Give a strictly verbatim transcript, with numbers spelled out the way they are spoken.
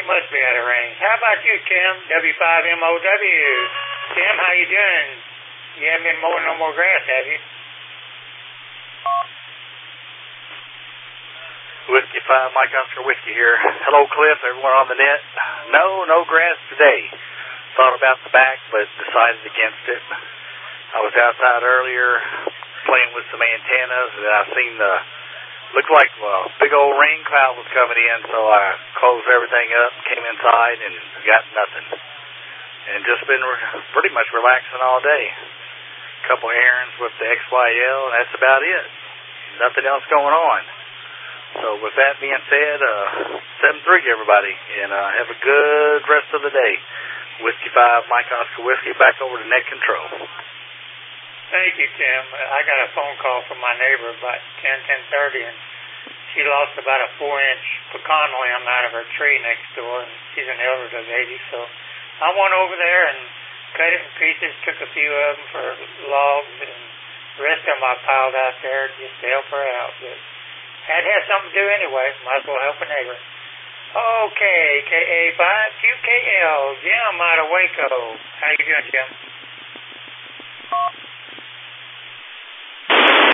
It must be out of range. How about you, Tim? W five M O W. Tim, how you doing? You haven't been mowing no more grass, have you? Whiskey five, Mike Oscar Whiskey here. Hello, Cliff, everyone on the net. No, no grass today. Thought about the back, but decided against it. I was outside earlier playing with some antennas, and I seen the, looked like a big old rain cloud was coming in, so I closed everything up, came inside, and got nothing. And just been re- pretty much relaxing all day. A couple errands with the X Y L, and that's about it. Nothing else going on. So with that being said, uh, seven three everybody, and uh, have a good rest of the day. Whiskey five, Mike Oscar Whiskey, back over to net control. Thank you, Tim. I got a phone call from my neighbor about ten, ten thirty, and she lost about a four-inch pecan limb out of her tree next door, and she's an elderly lady, so I went over there and cut it in pieces, took a few of them for logs, and the rest of them I piled out there just to help her out. But had to have something to do anyway. Might as well help a neighbor. Okay, K A five Q K L, Jim out of Waco. How you doing, Jim?